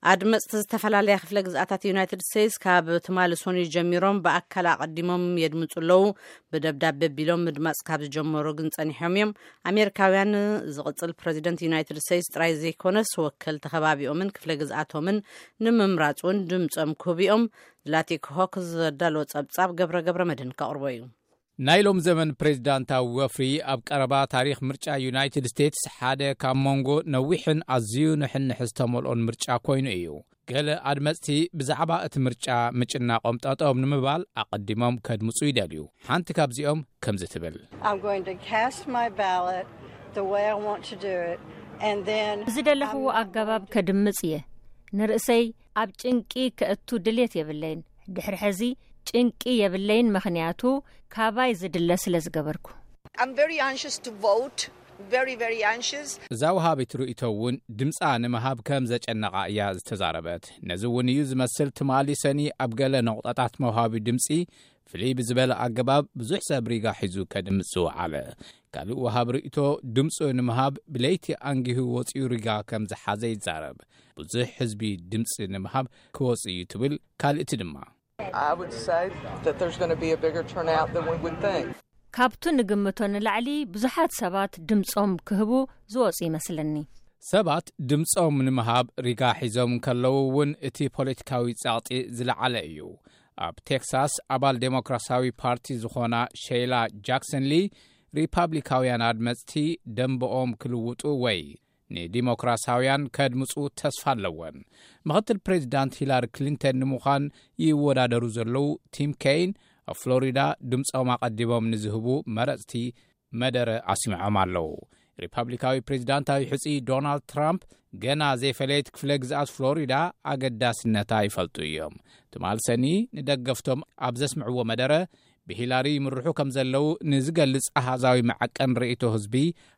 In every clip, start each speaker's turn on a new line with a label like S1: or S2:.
S1: አድመጽ ተስተፈላለየ ክፍለ ግዛታት ዩናይትድ ስቴትስ ካብ ተማልሶኒ ጀሚሮም በአካላ ቀዲሞም የድምጹለው በደብዳቤ ቢሎም ምድማጽ ካብ ጀመሩ ግን ጸኒሖም አሜሪካውያን ዝቅጽል ፕሬዚደንት ዩናይትድ ስቴትስ ጥራይ ዘይኮነስ ወከል ተኸባቢኦምን ክፍለ ግዛቶምን ንምምራጹን ድምጾም ኩቢኦም ላቲክ ሆክስ ዳሎ ጸብጻብ ገብረ መድህን ካቅርበዩ
S2: ናይሎም ዘመን ፕሬዝዳንታዊ ወፍሪ ኣብ ቀረባ ታሪክ ምርጫ ዩናይትድ ስቴትስ ሓደ ካብ ሞንጎ ነዊሕን ኣዝዩ ንሕንሕ ዝተመልኦን ምርጫ ኮይኑ እዩ ገለ ኣድመጽቲ ብዛዕባ እቲ ምርጫ ምጭናቆም ጠጠም ንምባል ኣቀዲሞም ከድምጹ ይደልዩ ሓንቲ ካብዚኦም ከምዚ ትብል
S3: I'm going to cast my ballot the way I want to do it and then
S4: ዝደለኽዎ ኣገባብ ከድምጽ እየ ንርእሰይ ኣብ ጭንቂ ከእቱ ድሌት የብለይን ድሕሪ ሕዚ ጭንቂ የብለይን ምኽንያቱ ካባይ ዝድለ ስለዝገበርኩ
S5: I'm very anxious to vote very anxious
S2: ዛውሃቢት ሩኢቶውን ድምጻ ንምሃብ ከም ዘጨነቃ እያ ዝተዛረበት ነዝውን እዩ ዝመስል ትማሊሰኒ ኣብ ገለ ነቁጣታት መውሃቢ ድምጺ ፍልይ ብዝበለ ኣገባብ ብዙሕ ሰብሪጋ ሒዙ ከድምጽ ዝወዓለ ካልእ ወሃብ ሩኢቶ ድምጹ ንምሃብ ብለይቲ አንጊሁ ወፂኡ ሪጋ ከም ዝሓዘ ይዛረብ ብዙሕ ህዝቢ ድምጺ ንምሃብ ክወጽእ እዩ ትብል ካልእቲ ድማ
S6: I would say that there's going to be a bigger turnout than we would think.
S4: ካብቱ ንግምቶን ላዕሊ ብዙሓት ሰባት ድምጾም ክህቡ ዝወጽ ይመስለኒ
S2: ሰባት ድምጾም ንምሃብ ሪጋ ሒዞም ከለውውን እቲ ፖለቲካዊ ጻዕጢ ዝለዓለ እዩ ኣብ ቴክሳስ ኣባል ዴሞክራሲያዊ ፓርቲ ዝኾና ሼላ ጃክሰን ሊ ሪፓብሊካውያን አድመጽቲ ደንቦኦም ክልውጡ ወይ ንዲሞክራሲያውያን ከድምጹ ተስፋ ኣለወን ምክትል ፕሬዝዳንት ሂላሪ ክሊንተን ንምዃን ይወዳደሩ ዘለው ቲም ኬይን ኣብ ፍሎሪዳ ድምጾም ኣቀዲሞም ንዝህቡ መረጽቲ መደረ ኣስሚዖም ኣለው ሪፓብሊካዊ ፕሬዝዳንታዊ ሕጺ ዶናልድ ትራምፕ ገና ዘይፈለየት ክፍለ ግዛት ፍሎሪዳ ኣገዳስነታ ይፈልጡ እዮም ትማልሰኒ ንደገፍቶም ኣብ ዘስምዕዎ መደረ ብሂላሪ ምርሑ ከም ዘለው ንዝገልጽ ኣሃዛዊ መዓቀን ርእይቶ ህዝቢ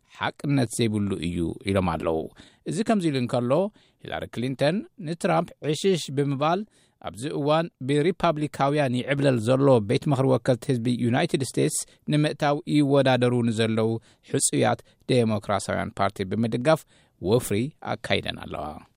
S2: ሓቅነት ዘይብሉ እዩ ኢሎም ኣለው እዚ ከምዚ ኢሉ እንከሎ ሂላሪ ክሊንተን ንትራምፕ ዕሽሽ ብምባል ኣብዚ እዋን ብሪፓብሊካውያን ይዕብለል ዘሎ ቤት ምክሪ ወከልቲ ህዝቢ ዩናይትድ ስቴትስ ንምእታው ይወዳደሩ ንዘለው ሕጹያት ዴሞክራሲያውያን ፓርቲ ብምድጋፍ ወፍሪ ኣካይደን ኣለዋ